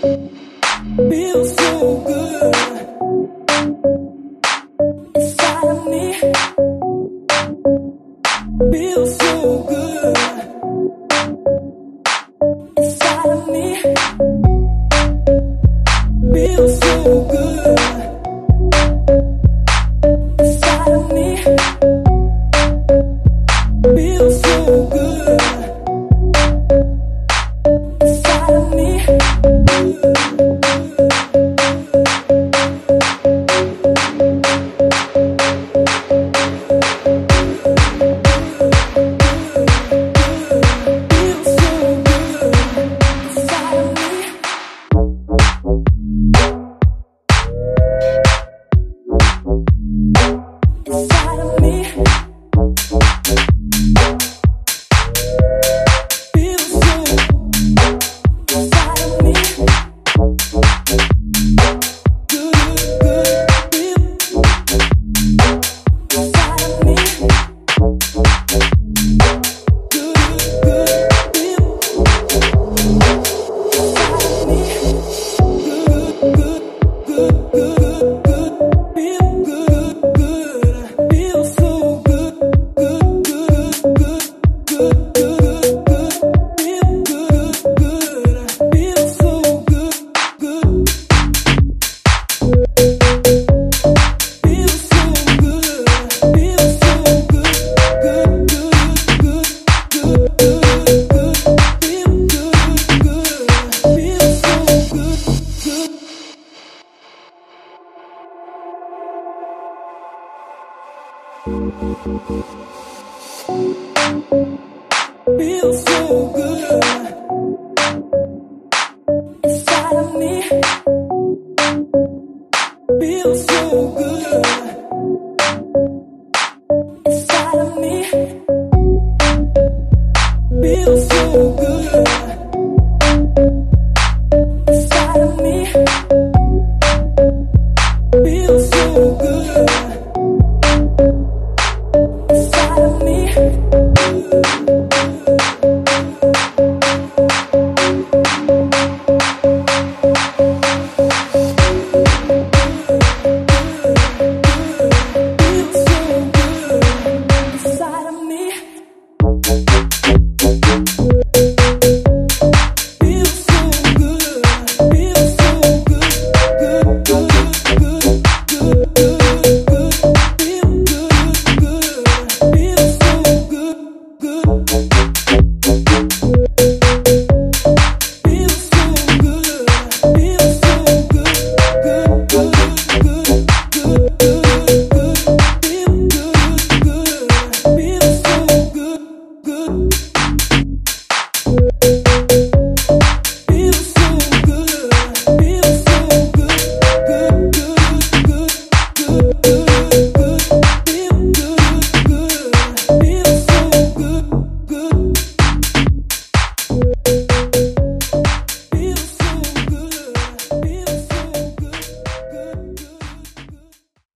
Feels so good inside of me. Feels so good inside of me. Feels so good inside of me. Feels so good inside of me. Feels so good inside of me. Feels so good inside of me. Feels so good.